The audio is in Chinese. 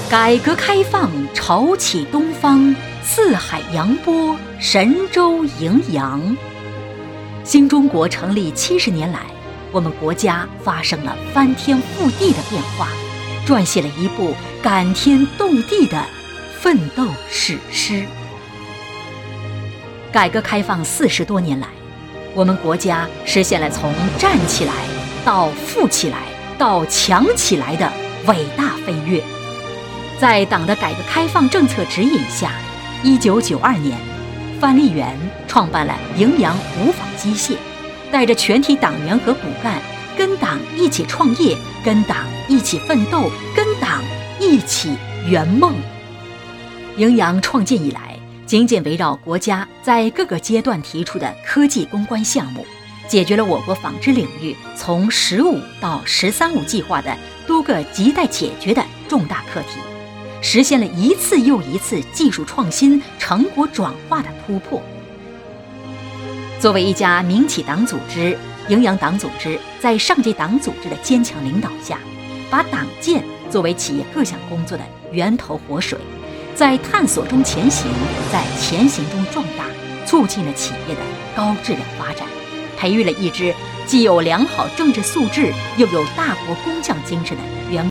改革开放潮起东方，四海扬波，神州迎阳。新中国成立70年来，我们国家发生了翻天覆地的变化，撰写了一部感天动地的奋斗史诗。改革开放40多年来，我们国家实现了从站起来到富起来到强起来的伟大飞跃。在党的改革开放政策指引下，1992年，范立元创办了营养五纺机械，带着全体党员和骨干，跟党一起创业，跟党一起奋斗，跟党一起圆梦。营养创建以来，紧紧围绕国家在各个阶段提出的科技攻关项目，解决了我国纺织领域从15到13.5计划的多个亟待解决的重大课题，实现了一次又一次技术创新、成果转化的突破。作为一家民企党组织，营养党组织在上级党组织的坚强领导下，把党建作为企业各项工作的源头活水，在探索中前行，在前行中壮大，促进了企业的高质量发展，培育了一支既有良好政治素质又有大国工匠精神的员